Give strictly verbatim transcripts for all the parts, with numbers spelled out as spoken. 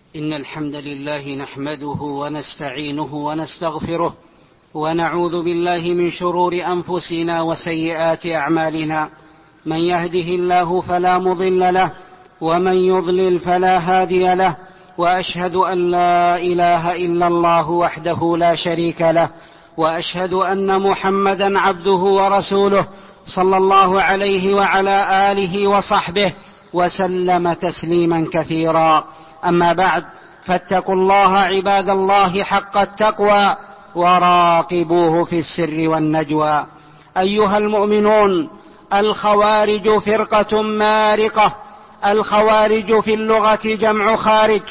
إن الحمد لله نحمده ونستعينه ونستغفره ونعوذ بالله من شرور أنفسنا وسيئات أعمالنا. من يهده الله فلا مضل له ومن يضلل فلا هادي له، وأشهد أن لا إله إلا الله وحده لا شريك له، وأشهد أن محمدا عبده ورسوله صلى الله عليه وعلى آله وصحبه وسلم تسليما كثيرا. أما بعد، فاتقوا الله عباد الله حق التقوى وراقبوه في السر والنجوى. أيها المؤمنون، الخوارج فرقة مارقة. الخوارج في اللغة جمع خارج،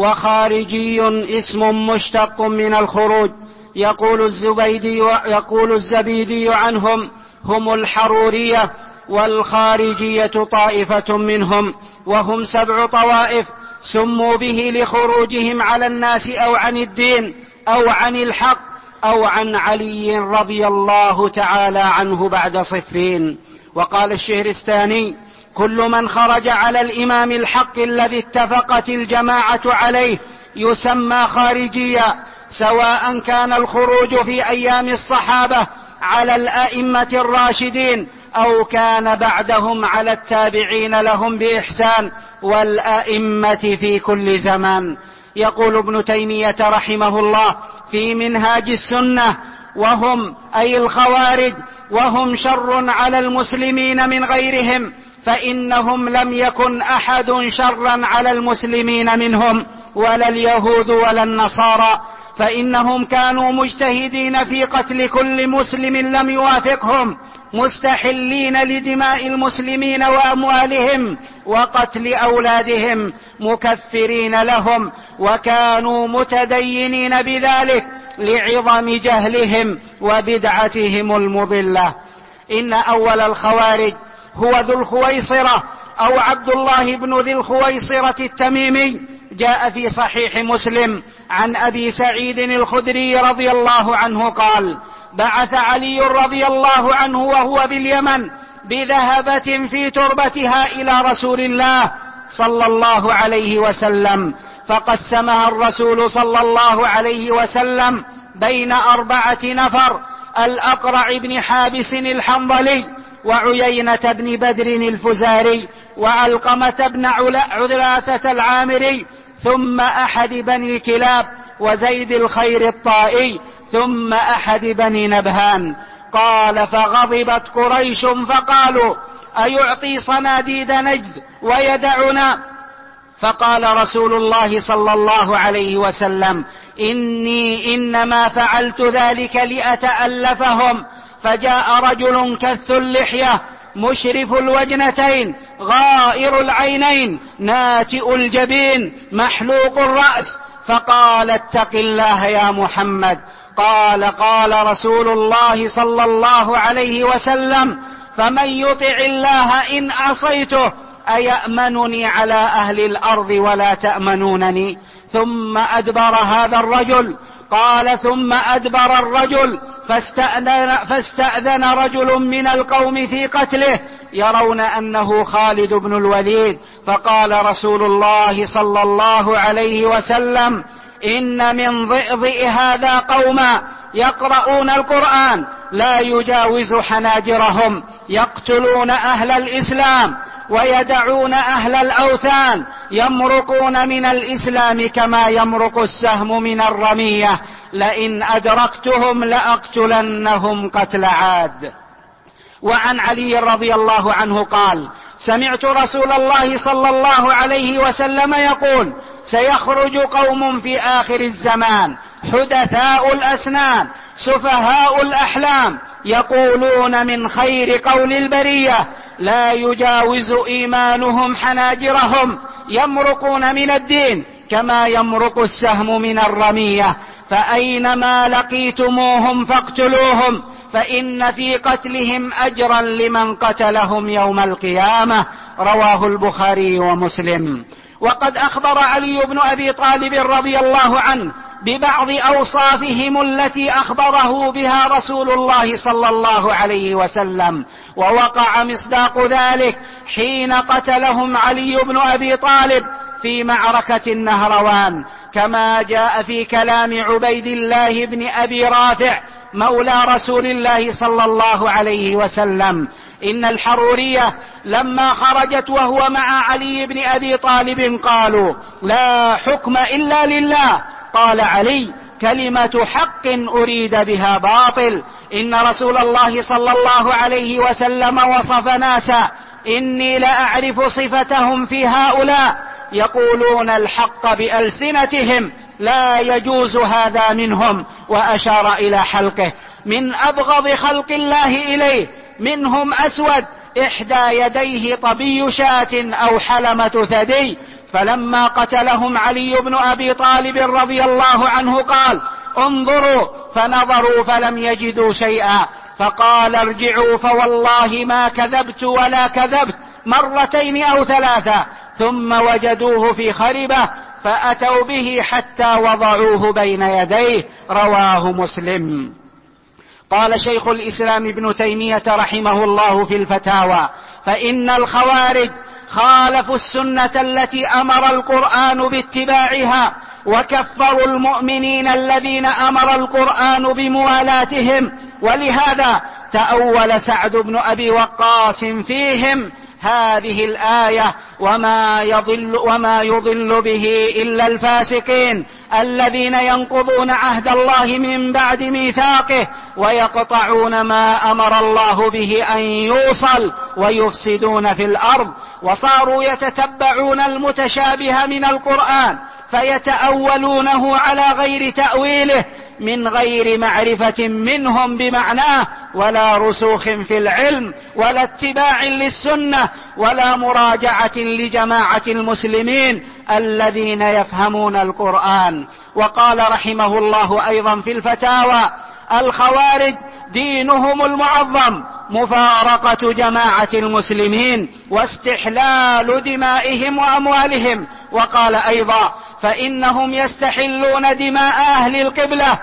وخارجي اسم مشتق من الخروج. يقول الزبيدي, يقول الزبيدي عنهم: هم الحرورية، والخارجية طائفة منهم، وهم سبع طوائف، سموا به لخروجهم على الناس أو عن الدين أو عن الحق أو عن علي رضي الله تعالى عنه بعد صفين. وقال الشهرستاني: كل من خرج على الإمام الحق الذي اتفقت الجماعة عليه يسمى خارجيا، سواء كان الخروج في أيام الصحابة على الأئمة الراشدين أو كان بعدهم على التابعين لهم بإحسان والأئمة في كل زمان. يقول ابن تيمية رحمه الله في منهاج السنة: وهم أي الخوارج وهم شر على المسلمين من غيرهم، فإنهم لم يكن أحد شرا على المسلمين منهم، ولا اليهود ولا النصارى، فإنهم كانوا مجتهدين في قتل كل مسلم لم يوافقهم، مستحلين لدماء المسلمين وأموالهم وقتل أولادهم، مكفرين لهم، وكانوا متدينين بذلك لعظم جهلهم وبدعتهم المضلة. إن أول الخوارج هو ذو الخويصرة أو عبد الله بن ذي الخويصرة التميمي. جاء في صحيح مسلم عن أبي سعيد الخدري رضي الله عنه قال: بعث علي رضي الله عنه وهو باليمن بذهبة في تربتها إلى رسول الله صلى الله عليه وسلم، فقسمها الرسول صلى الله عليه وسلم بين أربعة نفر: الأقرع بن حابس الحنظلي، وعيينة بن بدر الفزاري، وعلقمة بن علاثة العامري، ثم أحد بني كلاب، وزيد الخير الطائي، ثم أحد بني نبهان. قال: فغضبت قريش فقالوا: أيعطي صناديد نجد ويدعنا؟ فقال رسول الله صلى الله عليه وسلم: إني إنما فعلت ذلك لأتألفهم. فجاء رجل كث اللحية مشرف الوجنتين غائر العينين ناتئ الجبين محلوق الرأس، فقال: اتق الله يا محمد. قال: قال رسول الله صلى الله عليه وسلم: فمن يطع الله إن عصيته أيأمنني على أهل الأرض ولا تأمنونني؟ ثم أدبر هذا الرجل. قال: ثم أدبر الرجل فاستأذن, فاستأذن رجل من القوم في قتله، يرون أنه خالد بن الوليد. فقال رسول الله صلى الله عليه وسلم: إن من ضئضئ هذا قوما يقرؤون القرآن لا يجاوز حناجرهم، يقتلون أهل الإسلام ويدعون أهل الأوثان، يمرقون من الإسلام كما يمرق السهم من الرمية، لئن أدركتهم لأقتلنهم قتل عاد. وعن علي رضي الله عنه قال: سمعت رسول الله صلى الله عليه وسلم يقول: سيخرج قوم في آخر الزمان حدثاء الأسنان سفهاء الأحلام، يقولون من خير قول البرية، لا يجاوز إيمانهم حناجرهم، يمرقون من الدين كما يمرق السهم من الرمية، فأينما لقيتموهم فاقتلوهم، فإن في قتلهم أجرا لمن قتلهم يوم القيامة. رواه البخاري ومسلم. وقد أخبر علي بن أبي طالب رضي الله عنه ببعض أوصافهم التي أخبره بها رسول الله صلى الله عليه وسلم، ووقع مصداق ذلك حين قتلهم علي بن أبي طالب في معركة النهروان، كما جاء في كلام عبيد الله بن أبي رافع مولى رسول الله صلى الله عليه وسلم: إن الحرورية لما خرجت وهو مع علي بن أبي طالب قالوا: لا حكم إلا لله. قال علي: كلمة حق أريد بها باطل. إن رسول الله صلى الله عليه وسلم وصف ناسا إني لأعرف صفتهم في هؤلاء يقولون الحق بألسنتهم لا يجوز هذا منهم، وأشار إلى حلقه: من أبغض خلق الله إليه منهم أسود إحدى يديه طبي شاة أو حلمة ثدي. فلما قتلهم علي بن أبي طالب رضي الله عنه قال: انظروا، فنظروا فلم يجدوا شيئا، فقال: ارجعوا فوالله ما كذبت ولا كذبت، مرتين أو ثلاثة، ثم وجدوه في خربة فأتوا به حتى وضعوه بين يديه. رواه مسلم. قال شيخ الإسلام ابن تيمية رحمه الله في الفتاوى: فإن الخوارج خالفوا السنة التي أمر القرآن باتباعها، وكفروا المؤمنين الذين أمر القرآن بموالاتهم، ولهذا تأول سعد بن أبي وقاص فيهم هذه الآية: وما يضل, وما يضل به إلا الفاسقين الذين ينقضون عهد الله من بعد ميثاقه ويقطعون ما أمر الله به أن يوصل ويفسدون في الأرض. وصاروا يتتبعون المتشابه من القرآن فيتأولونه على غير تأويله، من غير معرفة منهم بمعناه، ولا رسوخ في العلم، ولا اتباع للسنة، ولا مراجعة لجماعة المسلمين الذين يفهمون القرآن. وقال رحمه الله أيضا في الفتاوى: الخوارج دينهم المعظم مفارقة جماعة المسلمين واستحلال دمائهم وأموالهم. وقال أيضا: فإنهم يستحلون دماء أهل القبلة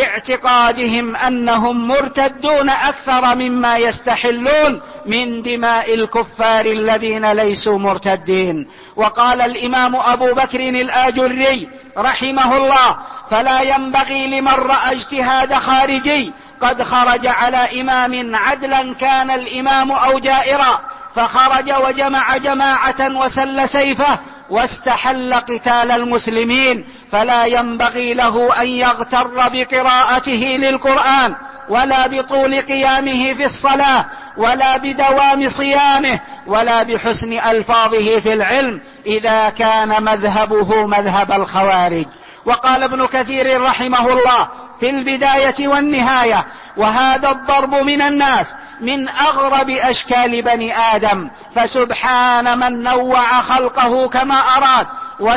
لاعتقادهم أنهم مرتدون أكثر مما يستحلون من دماء الكفار الذين ليسوا مرتدين. وقال الإمام أبو بكر الآجري رحمه الله: فلا ينبغي لمن رأى اجتهاد خارجي قد خرج على إمام عدلا كان الإمام أو جائرا، فخرج وجمع جماعة وسل سيفه واستحل قتال المسلمين، فلا ينبغي له أن يغتر بقراءته للقرآن، ولا بطول قيامه في الصلاة، ولا بدوام صيامه، ولا بحسن ألفاظه في العلم، إذا كان مذهبه مذهب الخوارج. وقال ابن كثير رحمه الله في البداية والنهاية: وهذا الضرب من الناس من أغرب أشكال بني آدم، فسبحان من نوع خلقه كما أراد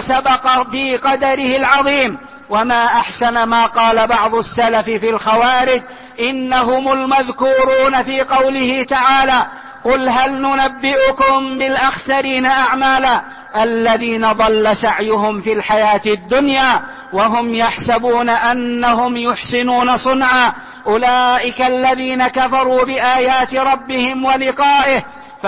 وسبق في قدره العظيم. وما أحسن ما قال بعض السلف في الخوارج: إنهم المذكورون في قوله تعالى: قل هل ننبئكم بالأخسرين أعمالا الذين ضل سعيهم في الحياة الدنيا وهم يحسبون أنهم يحسنون صنعا، أولئك الذين كفروا بآيات ربهم ولقائه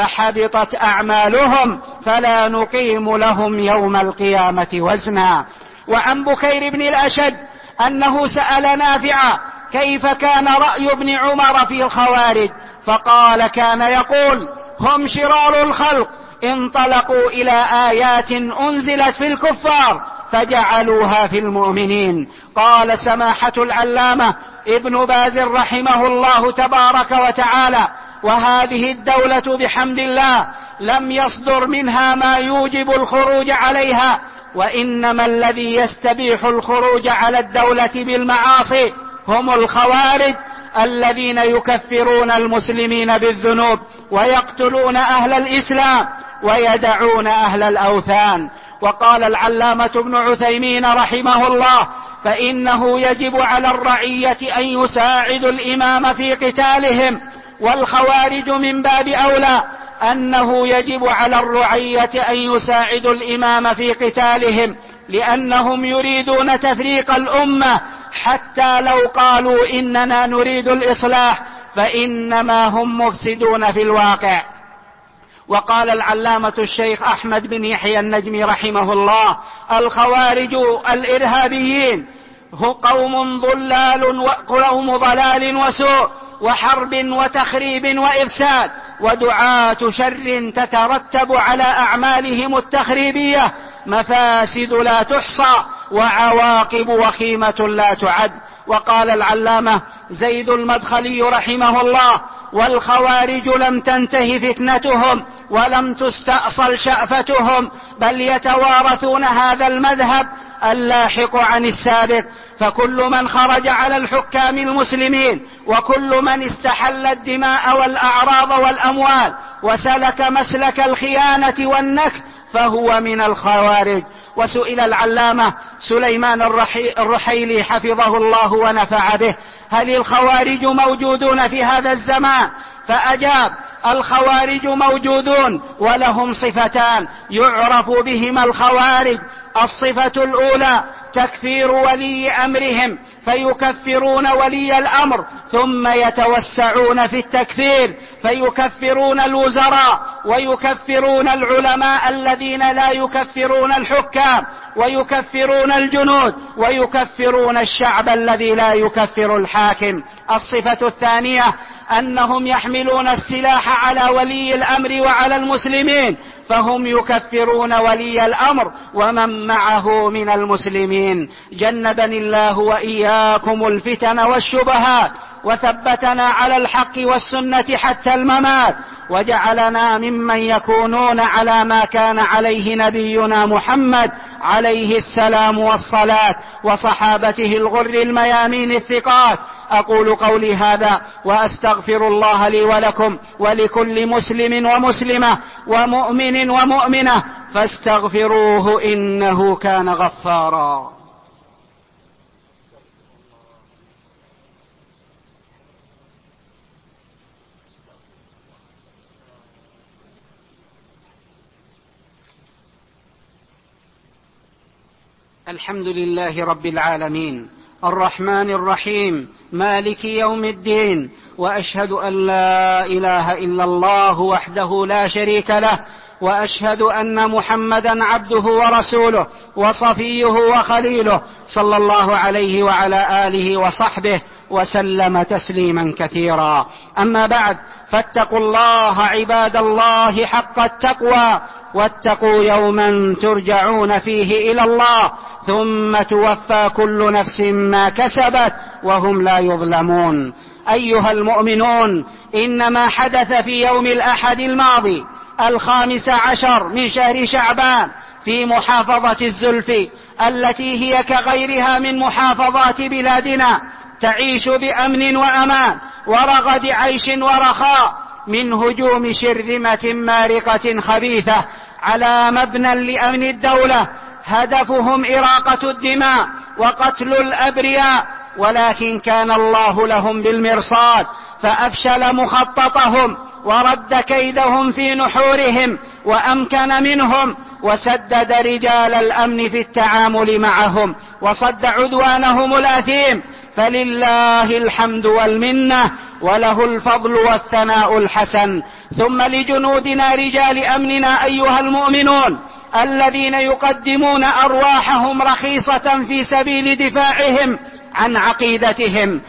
فحبطت أعمالهم فلا نقيم لهم يوم القيامة وزنا. وعن بكير بن الأشد أنه سأل نافعا كيف كان رأي ابن عمر في الخوارج، فقال: كان يقول: هم شرار الخلق، انطلقوا إلى آيات أنزلت في الكفار فجعلوها في المؤمنين. قال سماحة العلامة ابن باز رحمه الله تبارك وتعالى: وهذه الدولة بحمد الله لم يصدر منها ما يوجب الخروج عليها، وإنما الذي يستبيح الخروج على الدولة بالمعاصي هم الخوارج الذين يكفرون المسلمين بالذنوب ويقتلون أهل الإسلام ويدعون أهل الأوثان. وقال العلامة ابن عثيمين رحمه الله: فإنه يجب على الرعية أن يساعدوا الإمام في قتالهم، والخوارج من باب أولى أنه يجب على الرعية أن يساعدوا الإمام في قتالهم، لأنهم يريدون تفريق الأمة، حتى لو قالوا إننا نريد الإصلاح فإنما هم مفسدون في الواقع. وقال العلامة الشيخ أحمد بن يحيى النجمي رحمه الله: الخوارج الإرهابيين هم قوم ضلال وقوم ضلال وسوء وحرب وتخريب وإفساد ودعاة شر تترتب على أعمالهم التخريبية مفاسد لا تحصى وعواقب وخيمة لا تعد. وقال العلامة زيد المدخلي رحمه الله: والخوارج لم تنته فتنتهم ولم تستأصل شأفتهم، بل يتوارثون هذا المذهب اللاحق عن السابق. فكل من خرج على الحكام المسلمين وكل من استحل الدماء والأعراض والأموال وسلك مسلك الخيانة والنكث فهو من الخوارج. وسئل العلامة سليمان الرحيلي حفظه الله ونفع به: هل الخوارج موجودون في هذا الزمان؟ فأجاب: الخوارج موجودون ولهم صفتان يعرف بهما الخوارج. الصفة الأولى تكفير ولي أمرهم فيكفرون ولي الأمر ثم يتوسعون في التكفير فيكفرون الوزراء ويكفرون العلماء الذين لا يكفرون الحكام ويكفرون الجنود ويكفرون الشعب الذي لا يكفر الحاكم. الصفة الثانية أنهم يحملون السلاح على ولي الأمر وعلى المسلمين فهم يكفرون ولي الأمر ومن معه من المسلمين. جنبني الله وإياكم الفتن والشبهات وثبتنا على الحق والسنة حتى الممات، وجعلنا ممن يكونون على ما كان عليه نبينا محمد عليه السلام والصلاة وصحابته الغر الميامين الثقات. أقول قولي هذا وأستغفر الله لي ولكم ولكل مسلم ومسلمة ومؤمن ومؤمنة فاستغفروه إنه كان غفارا. الحمد لله رب العالمين الرحمن الرحيم مالك يوم الدين، وأشهد أن لا إله إلا الله وحده لا شريك له، وأشهد أن محمدا عبده ورسوله وصفيه وخليله صلى الله عليه وعلى آله وصحبه وسلم تسليما كثيرا. أما بعد، فاتقوا الله عباد الله حق التقوى، واتقوا يوما ترجعون فيه إلى الله ثم توفى كل نفس ما كسبت وهم لا يظلمون. أيها المؤمنون، إنما حدث في يوم الأحد الماضي الخامس عشر من شهر شعبان في محافظة الزلفي التي هي كغيرها من محافظات بلادنا تعيش بأمن وأمان ورغد عيش ورخاء من هجوم شرذمة مارقة خبيثة على مبنى لأمن الدولة هدفهم إراقة الدماء وقتل الأبرياء، ولكن كان الله لهم بالمرصاد فأفشل مخططهم ورد كيدهم في نحورهم وأمكن منهم وسدد رجال الأمن في التعامل معهم وصد عدوانهم الأثيم، فلله الحمد والمنة وله الفضل والثناء الحسن. ثم لجنودنا رجال أمننا أيها المؤمنون الذين يقدمون أرواحهم رخيصة في سبيل دفاعهم عن عقيدتهم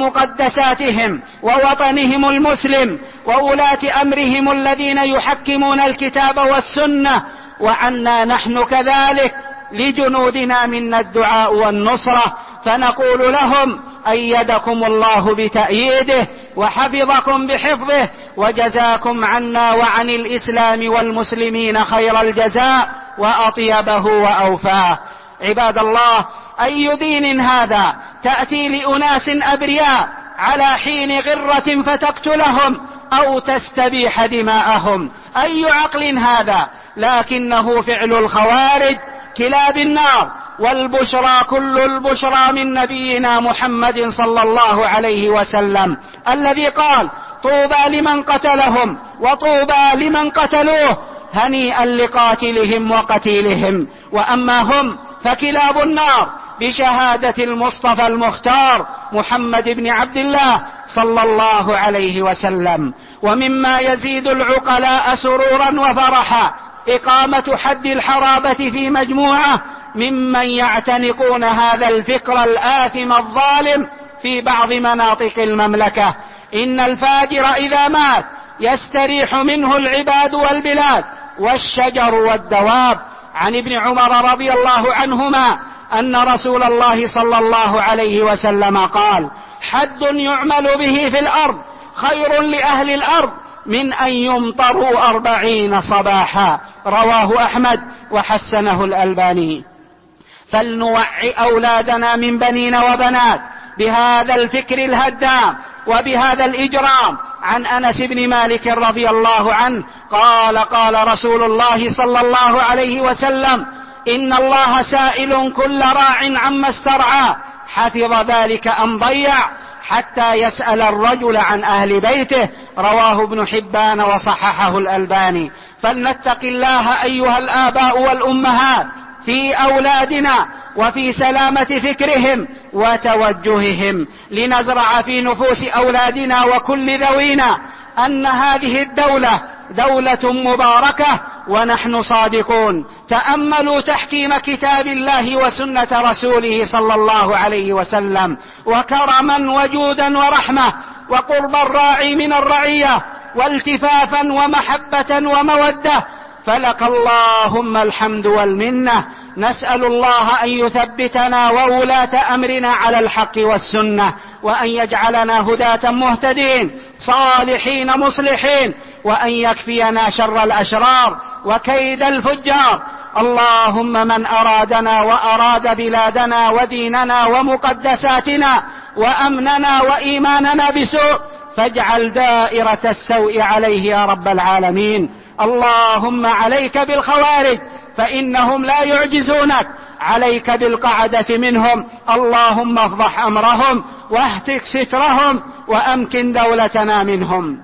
ومقدساتهم ووطنهم المسلم وولاة أمرهم الذين يحكمون الكتاب والسنة، وعنا نحن كذلك لجنودنا منا الدعاء والنصرة، فنقول لهم أيدكم الله بتأييده وحفظكم بحفظه وجزاكم عنا وعن الإسلام والمسلمين خير الجزاء وأطيبه وأوفاه. عباد الله، أي دين هذا تأتي لأناس أبرياء على حين غرة فتقتلهم أو تستبيح دماءهم؟ أي عقل هذا؟ لكنه فعل الخوارج كلاب النار، والبشرى كل البشرى من نبينا محمد صلى الله عليه وسلم الذي قال: طوبى لمن قتلهم وطوبى لمن قتلوه، هنيئا لقاتلهم وقتيلهم. وأما هم فكلاب النار بشهادة المصطفى المختار محمد بن عبد الله صلى الله عليه وسلم. ومما يزيد العقلاء سرورا وفرحا إقامة حد الحرابة في مجموعة ممن يعتنقون هذا الفكر الآثم الظالم في بعض مناطق المملكة. إن الفاجر إذا مات يستريح منه العباد والبلاد والشجر والدواب. عن ابن عمر رضي الله عنهما أن رسول الله صلى الله عليه وسلم قال: حد يعمل به في الأرض خير لأهل الأرض من أن يمطروا أربعين صباحا. رواه أحمد وحسنه الألباني. فلنوعي أولادنا من بنين وبنات بهذا الفكر الهدام وبهذا الإجرام. عن أنس بن مالك رضي الله عنه قال: قال رسول الله صلى الله عليه وسلم: إن الله سائل كل راع عما استرعى حفظ ذلك أم ضيع، حتى يسأل الرجل عن أهل بيته. رواه ابن حبان وصححه الألباني. فلنتق الله أيها الآباء والأمهات في أولادنا وفي سلامة فكرهم وتوجههم، لنزرع في نفوس أولادنا وكل ذوينا أن هذه الدولة دولة مباركة ونحن صادقون. تأملوا تحكيم كتاب الله وسنة رسوله صلى الله عليه وسلم، وكرما وجودا ورحمة، وقرب الراعي من الرعية، والتفافا ومحبة ومودة. فلك اللهم الحمد والمنة. نسأل الله أن يثبتنا وولاة أمرنا على الحق والسنة، وأن يجعلنا هداة مهتدين صالحين مصلحين، وأن يكفينا شر الأشرار وكيد الفجار. اللهم من أرادنا وأراد بلادنا وديننا ومقدساتنا وأمننا وإيماننا بسوء فاجعل دائرة السوء عليه يا رب العالمين. اللهم عليك بالخوارج فإنهم لا يعجزونك، عليك بالقعدة منهم. اللهم افضح أمرهم واهتك سترهم وأمكن دولتنا منهم.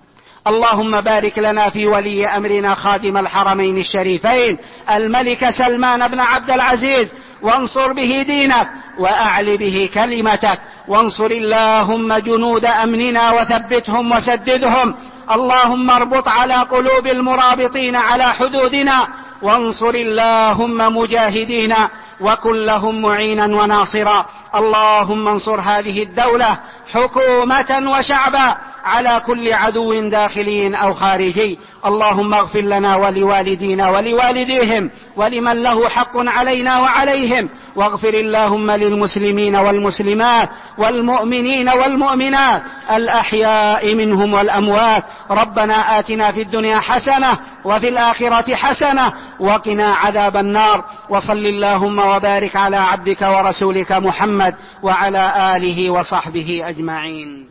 اللهم بارك لنا في ولي أمرنا خادم الحرمين الشريفين الملك سلمان بن عبد العزيز، وانصر به دينك وأعل به كلمتك، وانصر اللهم جنود أمننا وثبتهم وسددهم. اللهم اربط على قلوب المرابطين على حدودنا، وانصر اللهم مجاهدينا وكن لهم معينا وناصرا. اللهم انصر هذه الدولة حكومة وشعبا على كل عدو داخلي أو خارجي. اللهم اغفر لنا ولوالدينا ولوالديهم ولمن له حق علينا وعليهم، واغفر اللهم للمسلمين والمسلمات والمؤمنين والمؤمنات الأحياء منهم والأموات. ربنا آتنا في الدنيا حسنة وفي الآخرة حسنة وقنا عذاب النار. وصل اللهم وبارك على عبدك ورسولك محمد وعلى آله وصحبه أجمعين.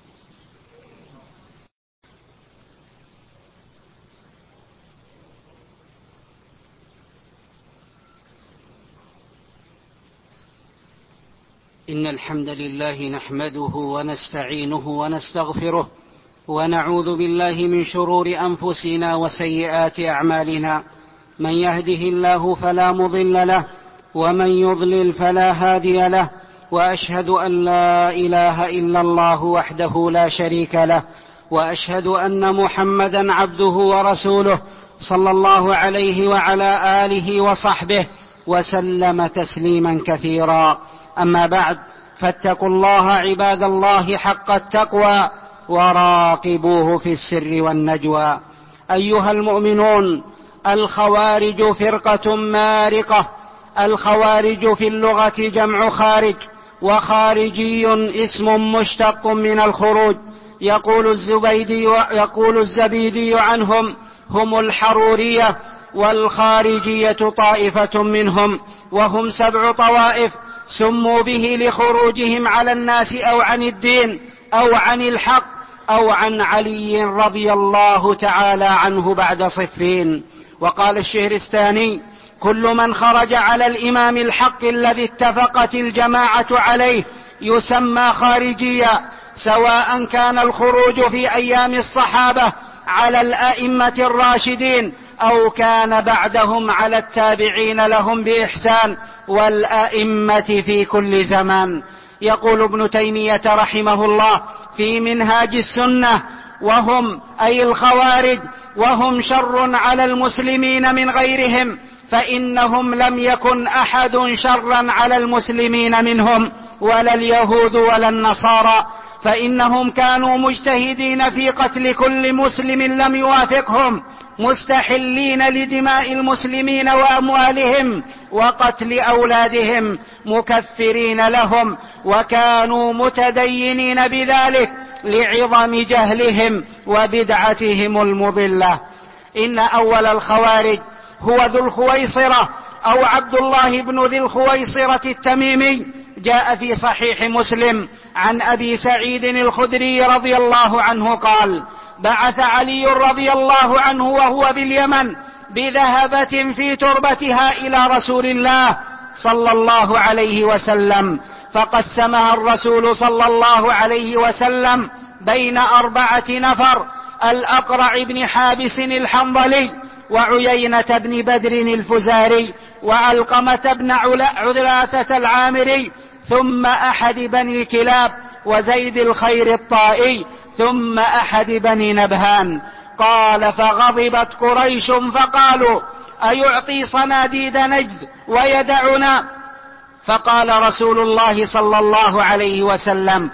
إن الحمد لله نحمده ونستعينه ونستغفره، ونعوذ بالله من شرور أنفسنا وسيئات أعمالنا. من يهده الله فلا مضل له، ومن يضلل فلا هادي له. وأشهد أن لا إله إلا الله وحده لا شريك له، وأشهد أن محمدا عبده ورسوله صلى الله عليه وعلى آله وصحبه وسلم تسليما كثيرا. أما بعد، فاتقوا الله عباد الله حق التقوى وراقبوه في السر والنجوى. أيها المؤمنون، الخوارج فرقة مارقة. الخوارج في اللغة جمع خارج، وخارجي اسم مشتق من الخروج. يقول الزبيدي, يقول الزبيدي عنهم: هم الحرورية، والخارجية طائفة منهم، وهم سبع طوائف سموا به لخروجهم على الناس أو عن الدين أو عن الحق أو عن علي رضي الله تعالى عنه بعد صفين. وقال الشهرستاني: كل من خرج على الإمام الحق الذي اتفقت الجماعة عليه يسمى خارجيا، سواء كان الخروج في أيام الصحابة على الأئمة الراشدين أو كان بعدهم على التابعين لهم بإحسان والأئمة في كل زمان. يقول ابن تيمية رحمه الله في منهاج السنة: وهم أي الخوارج وهم شر على المسلمين من غيرهم، فإنهم لم يكن أحد شرا على المسلمين منهم، ولا اليهود ولا النصارى، فإنهم كانوا مجتهدين في قتل كل مسلم لم يوافقهم، مستحلين لدماء المسلمين وأموالهم وقتل أولادهم، مكفرين لهم، وكانوا متدينين بذلك لعظم جهلهم وبدعتهم المضلة. إن أول الخوارج هو ذو الخويصرة أو عبد الله بن ذي الخويصرة التميمي. جاء في صحيح مسلم عن أبي سعيد الخدري رضي الله عنه قال: بعث علي رضي الله عنه وهو باليمن بذهبة في تربتها إلى رسول الله صلى الله عليه وسلم، فقسمها الرسول صلى الله عليه وسلم بين أربعة نفر: الأقرع بن حابس الحنظلي، وعيينة بن بدر الفزاري، وعلقمة بن علاثة العامري، ثم أحد بني كلاب، وزيد الخير الطائي، ثم أحد بني نبهان. قال: فغضبت قريش فقالوا: أيعطي صناديد نجد ويدعنا؟ فقال رسول الله صلى الله عليه وسلم: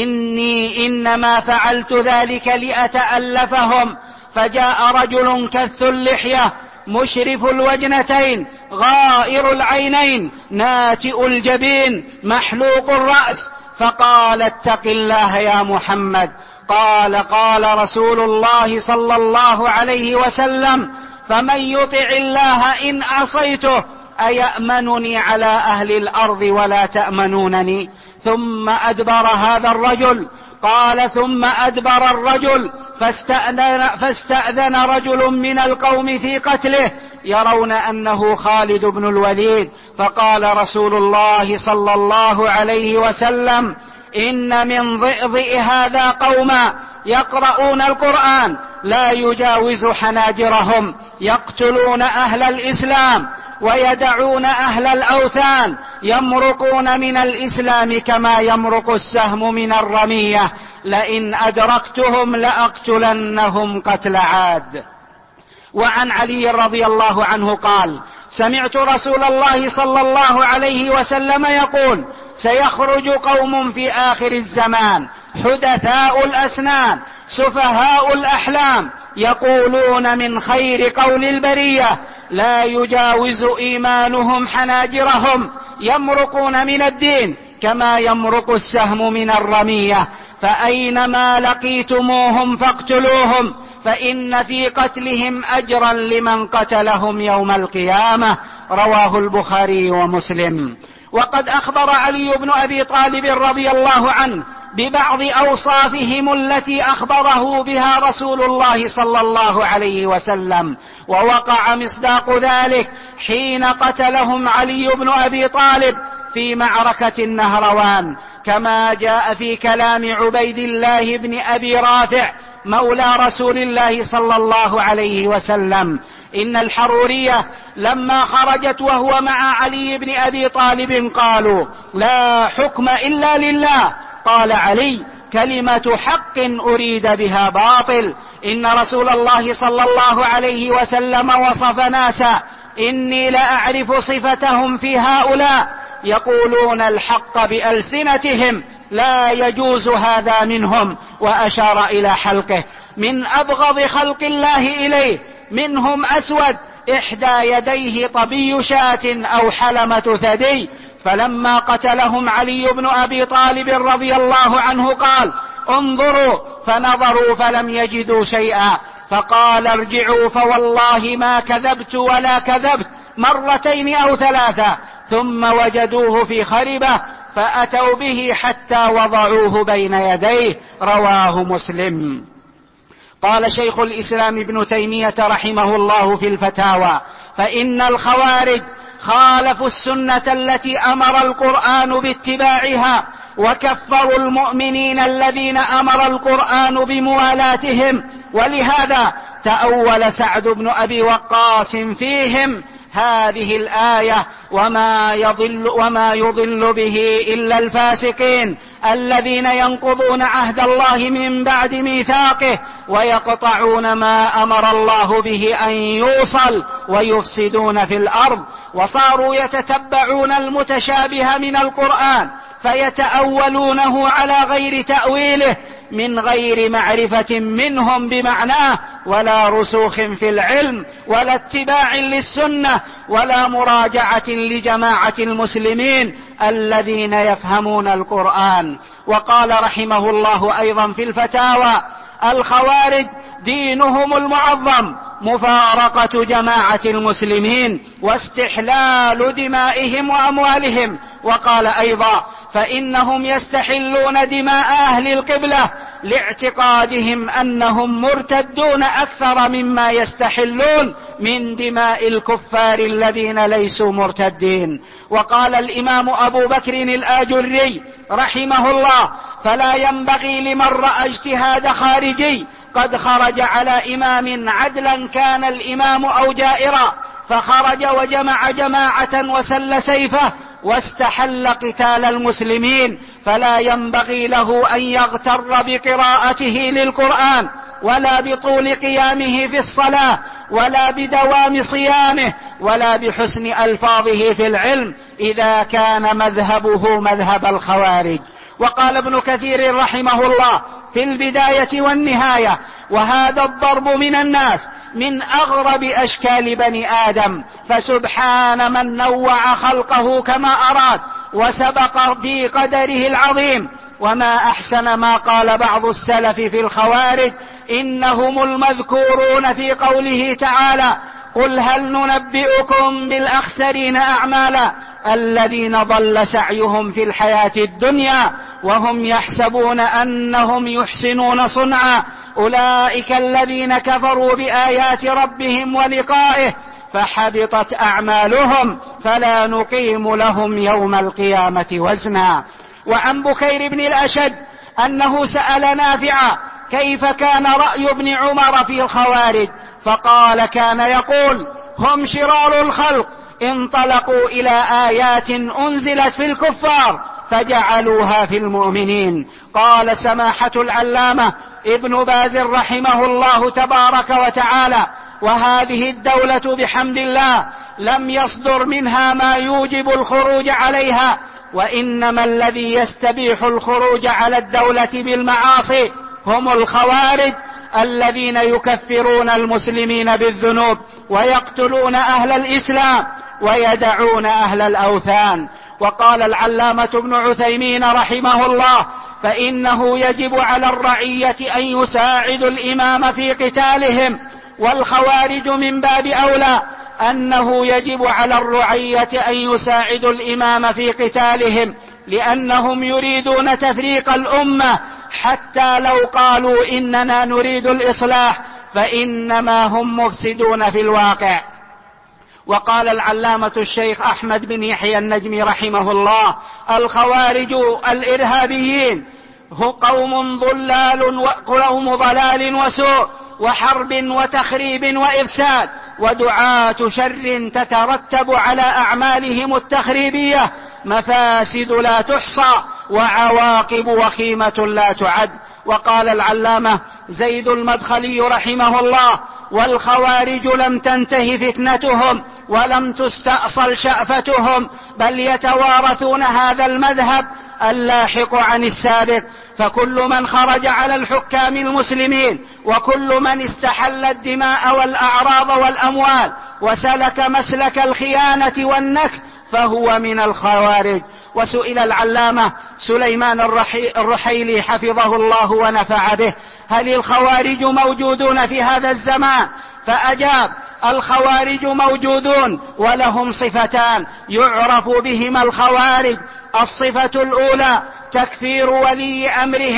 إني إنما فعلت ذلك لأتألفهم. فجاء رجل كث اللحية مشرف الوجنتين غائر العينين ناتئ الجبين محلوق الرأس، فقال: اتق الله يا محمد. قال: قال رسول الله صلى الله عليه وسلم: فمن يطع الله إن عصيته أيأمنني على أهل الأرض ولا تأمنونني؟ ثم أدبر هذا الرجل. قال: ثم أدبر الرجل فاستأذن, فاستأذن رجل من القوم في قتله يرون أنه خالد بن الوليد، فقال رسول الله صلى الله عليه وسلم: إن من ضئضئ هذا قوما يقرؤون القرآن لا يجاوز حناجرهم، يقتلون أهل الإسلام ويدعون أهل الأوثان، يمرقون من الإسلام كما يمرق السهم من الرمية، لئن أدركتهم لأقتلنهم قتل عاد. وعن علي رضي الله عنه قال: سمعت رسول الله صلى الله عليه وسلم يقول: سيخرج قوم في آخر الزمان حدثاء الأسنان سفهاء الأحلام، يقولون من خير قول البرية، لا يجاوز إيمانهم حناجرهم، يمرقون من الدين كما يمرق السهم من الرمية، فأينما لقيتموهم فاقتلوهم، فإن في قتلهم أجرا لمن قتلهم يوم القيامة. رواه البخاري ومسلم. وقد أخبر علي بن أبي طالب رضي الله عنه ببعض أوصافهم التي أخبره بها رسول الله صلى الله عليه وسلم، ووقع مصداق ذلك حين قتلهم علي بن أبي طالب في معركة النهروان، كما جاء في كلام عبيد الله بن أبي رافع مولى رسول الله صلى الله عليه وسلم: إن الحرورية لما خرجت وهو مع علي بن أبي طالب قالوا: لا حكم إلا لله. قال علي: كلمة حق أريد بها باطل. إن رسول الله صلى الله عليه وسلم وصف ناسا إني لأعرف صفتهم في هؤلاء، يقولون الحق بألسنتهم لا يجوز هذا منهم، وأشار إلى حلقه: من أبغض خلق الله إليه منهم أسود إحدى يديه طبي شاة أو حلمة ثدي. فلما قتلهم علي بن أبي طالب رضي الله عنه قال: انظروا، فنظروا فلم يجدوا شيئا، فقال: ارجعوا فوالله ما كذبت ولا كذبت، مرتين أو ثلاثة، ثم وجدوه في خربة فأتوا به حتى وضعوه بين يديه. رواه مسلم. قال شيخ الإسلام ابن تيمية رحمه الله في الفتاوى: فإن الخوارج خالفوا السنة التي أمر القرآن باتباعها، وكفروا المؤمنين الذين أمر القرآن بموالاتهم، ولهذا تأول سعد بن أبي وقاص فيهم هذه الآية: وما يضل, وما يضل به إلا الفاسقين الذين ينقضون عهد الله من بعد ميثاقه ويقطعون ما أمر الله به أن يوصل ويفسدون في الأرض. وصاروا يتتبعون المتشابه من القرآن فيتأولونه على غير تأويله من غير معرفة منهم بمعناه ولا رسوخ في العلم ولا اتباع للسنة ولا مراجعة لجماعة المسلمين الذين يفهمون القرآن. وقال رحمه الله أيضا في الفتاوى: الخوارج دينهم المعظم مفارقة جماعة المسلمين واستحلال دمائهم وأموالهم. وقال أيضا: فإنهم يستحلون دماء أهل القبلة لاعتقادهم أنهم مرتدون أكثر مما يستحلون من دماء الكفار الذين ليسوا مرتدين. وقال الإمام أبو بكر الآجري رحمه الله: فلا ينبغي لمن رأى اجتهاد خارجي قد خرج على إمام عدلا كان الإمام أو جائرا فخرج وجمع جماعة وسل سيفه واستحل قتال المسلمين، فلا ينبغي له أن يغتر بقراءته للقرآن ولا بطول قيامه في الصلاة ولا بدوام صيامه ولا بحسن ألفاظه في العلم إذا كان مذهبه مذهب الخوارج. وقال ابن كثير رحمه الله في البداية والنهاية: وهذا الضرب من الناس من أغرب أشكال بني آدم، فسبحان من نوع خلقه كما أراد وسبق في قدره العظيم. وما أحسن ما قال بعض السلف في الخوارج: إنهم المذكورون في قوله تعالى: قل هل ننبئكم بالأخسرين أعمالا الذين ضل سعيهم في الحياة الدنيا وهم يحسبون أنهم يحسنون صنعا أولئك الذين كفروا بآيات ربهم ولقائه فحبطت أعمالهم فلا نقيم لهم يوم القيامة وزنا. وعن بكير بن الأشد أنه سأل نافعا كيف كان رأي ابن عمر في الخوارج، فقال: كان يقول: هم شرار الخلق انطلقوا إلى آيات أنزلت في الكفار فجعلوها في المؤمنين. قال سماحة العلامة ابن باز رحمه الله تبارك وتعالى: وهذه الدولة بحمد الله لم يصدر منها ما يوجب الخروج عليها، وإنما الذي يستبيح الخروج على الدولة بالمعاصي هم الخوارج الذين يكفرون المسلمين بالذنوب ويقتلون أهل الإسلام ويدعون أهل الأوثان. وقال العلامة ابن عثيمين رحمه الله: فإنه يجب على الرعية أن يساعدوا الإمام في قتالهم، والخوارج من باب أولى أنه يجب على الرعية أن يساعدوا الإمام في قتالهم، لأنهم يريدون تفريق الأمة، حتى لو قالوا إننا نريد الإصلاح فإنما هم مفسدون في الواقع. وقال العلامة الشيخ أحمد بن يحيى النجمي رحمه الله: الخوارج الإرهابيين هم قوم ضلال وقوم ضلال وسوء وحرب وتخريب وإفساد ودعاة شر تترتب على أعمالهم التخريبية مفاسد لا تحصى وعواقب وخيمة لا تعد. وقال العلامة زيد المدخلي رحمه الله: والخوارج لم تنتهي فتنتهم ولم تستأصل شأفتهم، بل يتوارثون هذا المذهب اللاحق عن السابق، فكل من خرج على الحكام المسلمين وكل من استحل الدماء والأعراض والأموال وسلك مسلك الخيانة والنكث فهو من الخوارج. وسئل العلامة سليمان الرحيلي حفظه الله ونفع به: هل الخوارج موجودون في هذا الزمان؟ فأجاب: الخوارج موجودون ولهم صفتان يعرف بهما الخوارج. الصفة الأولى تكفير ولي أمرهم،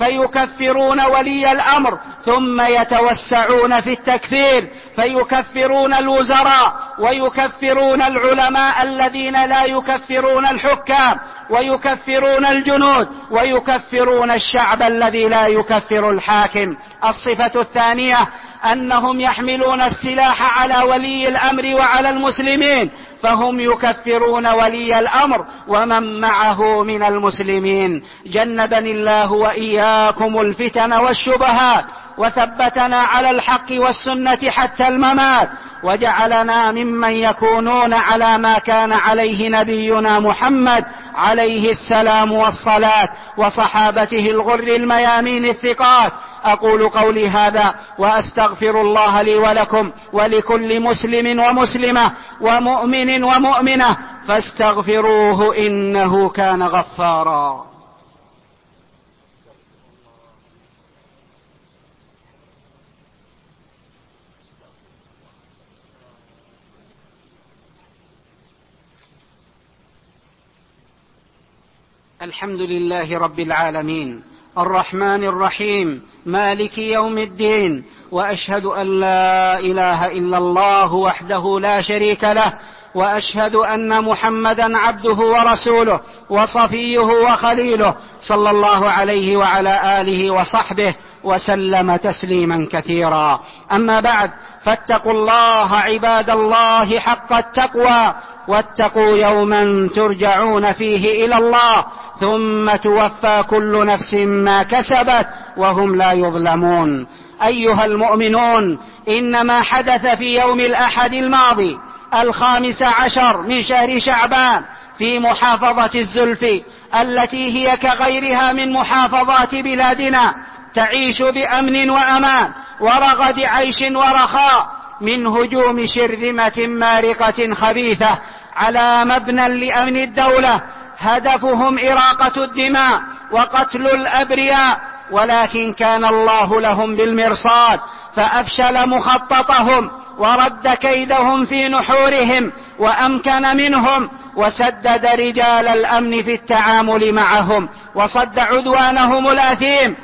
فيكفرون ولي الأمر، ثم يتوسعون في التكفير فيكفرون الوزراء ويكفرون العلماء الذين لا يكفرون الحكام، ويكفرون الجنود، ويكفرون الشعب الذي لا يكفر الحاكم. الصفة الثانية أنهم يحملون السلاح على ولي الأمر وعلى المسلمين، فهم يكفرون ولي الأمر ومن معه من المسلمين. جنبني الله وإياكم الفتن والشبهات، وثبتنا على الحق والسنة حتى الممات، وجعلنا ممن يكونون على ما كان عليه نبينا محمد عليه السلام والصلاة، وصحابته الغر الميامين الثقات. أقول قولي هذا وأستغفر الله لي ولكم ولكل مسلم ومسلمة ومؤمن ومؤمنة، فاستغفروه إنه كان غفارا. الحمد لله رب العالمين الرحمن الرحيم مالك يوم الدين، وأشهد أن لا إله إلا الله وحده لا شريك له، وأشهد أن محمدا عبده ورسوله وصفيه وخليله، صلى الله عليه وعلى آله وصحبه وسلم تسليما كثيرا. أما بعد، فاتقوا الله عباد الله حق التقوى، واتقوا يوما ترجعون فيه إلى الله، ثم توفى كل نفس ما كسبت وهم لا يظلمون. أيها المؤمنون، إنما حدث في يوم الأحد الماضي الخامس عشر من شهر شعبان في محافظة الزلفي، التي هي كغيرها من محافظات بلادنا، تعيش بأمن وأمان ورغد عيش ورخاء، من هجوم شرذمة مارقة خبيثة على مبنى لأمن الدولة، هدفهم إراقة الدماء وقتل الأبرياء، ولكن كان الله لهم بالمرصاد فأفشل مخططهم ورد كيدهم في نحورهم، وأمكن منهم وسدد رجال الأمن في التعامل معهم، وصد عدوانهم الأثيم،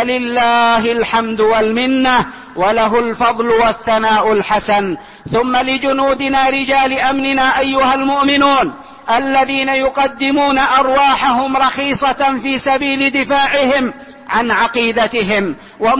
فلله الحمد والمنة، وله الفضل والثناء الحسن. ثم لجنودنا رجال أمننا أيها المؤمنون، الذين يقدمون أرواحهم رخيصة في سبيل دفاعهم عن عقيدتهم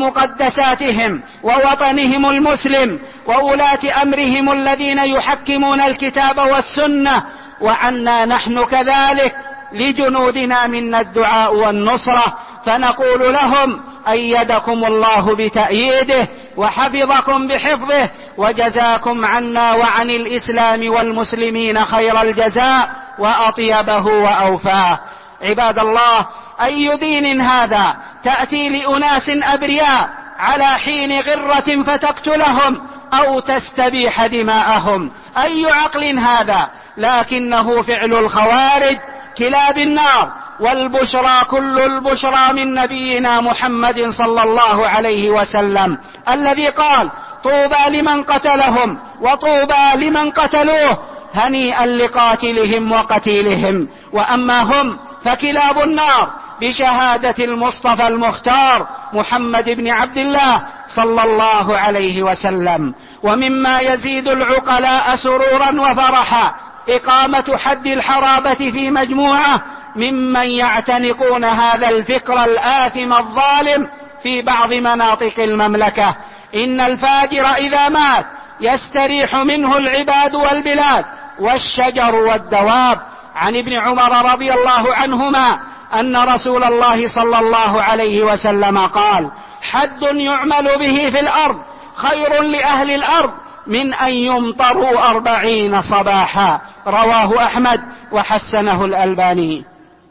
ومقدساتهم ووطنهم المسلم وولاة أمرهم الذين يحكمون الكتاب والسنة، وعنا نحن كذلك لجنودنا منا الدعاء والنصرة، فنقول لهم: أيدكم الله بتأييده وحفظكم بحفظه، وجزاكم عنا وعن الإسلام والمسلمين خير الجزاء وأطيبه وأوفاه. عباد الله، أي دين هذا تأتي لأناس أبرياء على حين غرة فتقتلهم أو تستبيح دماءهم؟ أي عقل هذا؟ لكنه فعل الخوارج كلاب النار، والبشرى كل البشرى من نبينا محمد صلى الله عليه وسلم، الذي قال: طوبى لمن قتلهم وطوبى لمن قتلوه، هنيئا لقاتلهم وقتيلهم. وأما هم فكلاب النار بشهادة المصطفى المختار محمد بن عبد الله صلى الله عليه وسلم. ومما يزيد العقلاء سرورا وفرحا إقامة حد الحرابة في مجموعة ممن يعتنقون هذا الفكر الآثم الظالم في بعض مناطق المملكة. إن الفاجر إذا مات يستريح منه العباد والبلاد والشجر والدواب. عن ابن عمر رضي الله عنهما أن رسول الله صلى الله عليه وسلم قال: حد يعمل به في الأرض خير لأهل الأرض من أن يمطروا أربعين صباحا. رواه أحمد وحسنه الألباني.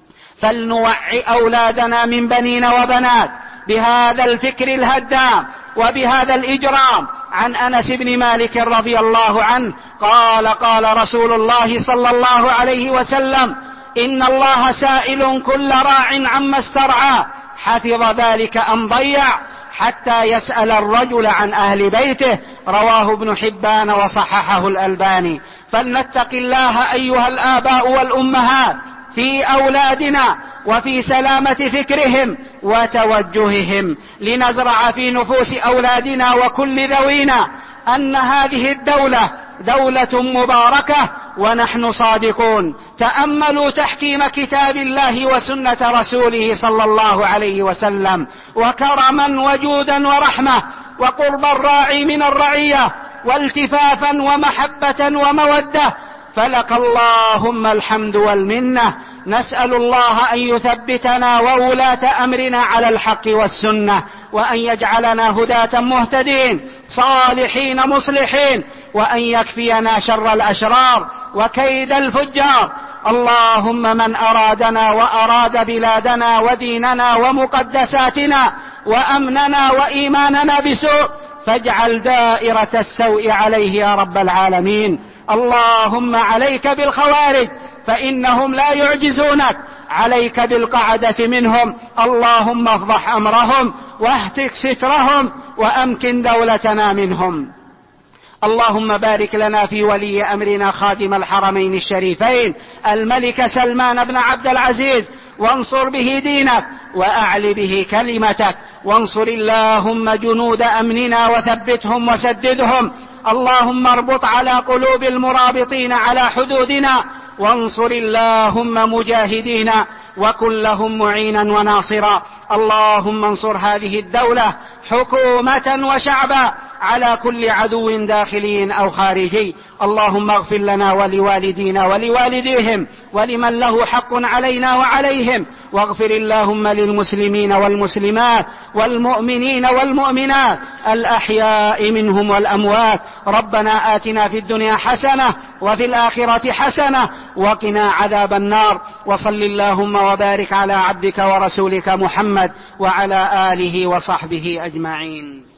فلنوعي أولادنا من بنين وبنات بهذا الفكر الهدام وبهذا الإجرام. عن أنس بن مالك رضي الله عنه قال: قال رسول الله صلى الله عليه وسلم: إن الله سائل كل راع عما استرعى، حفظ ذلك أم ضيع، حتى يسأل الرجل عن أهل بيته. رواه ابن حبان وصححه الألباني. فلنتق الله أيها الآباء والأمهات في أولادنا، وفي سلامة فكرهم وتوجههم، لنزرع في نفوس أولادنا وكل ذوينا أن هذه الدولة دولة مباركة ونحن صادقون. تأملوا تحكيم كتاب الله وسنة رسوله صلى الله عليه وسلم، وكرما وجودا ورحمة، وقرب الراعي من الرعية، والتفافا ومحبة ومودة، فلك اللهم الحمد والمنة. نسأل الله أن يثبتنا وولاة أمرنا على الحق والسنة، وأن يجعلنا هداة مهتدين صالحين مصلحين، وأن يكفينا شر الأشرار وكيد الفجار. اللهم من أرادنا وأراد بلادنا وديننا ومقدساتنا وأمننا وإيماننا بسوء فاجعل دائرة السوء عليه يا رب العالمين. اللهم عليك بالخوارج فإنهم لا يعجزونك، عليك بالقعدة منهم، اللهم افضح أمرهم واهتك سترهم وأمكن دولتنا منهم. اللهم بارك لنا في ولي أمرنا خادم الحرمين الشريفين الملك سلمان بن عبد العزيز، وانصر به دينك وأعل به كلمتك، وانصر اللهم جنود أمننا وثبتهم وسددهم. اللهم اربط على قلوب المرابطين على حدودنا، وانصر اللهم مجاهدينا وكن لهم معينا وناصرا. اللهم انصر هذه الدولة حكومة وشعبا على كل عدو داخلي أو خارجي. اللهم اغفر لنا ولوالدينا ولوالديهم ولمن له حق علينا وعليهم، واغفر اللهم للمسلمين والمسلمات والمؤمنين والمؤمنات الأحياء منهم والأموات. ربنا آتنا في الدنيا حسنة وفي الآخرة حسنة وقنا عذاب النار. وصل اللهم وبارك على عبدك ورسولك محمد وعلى آله وصحبه أجمعين.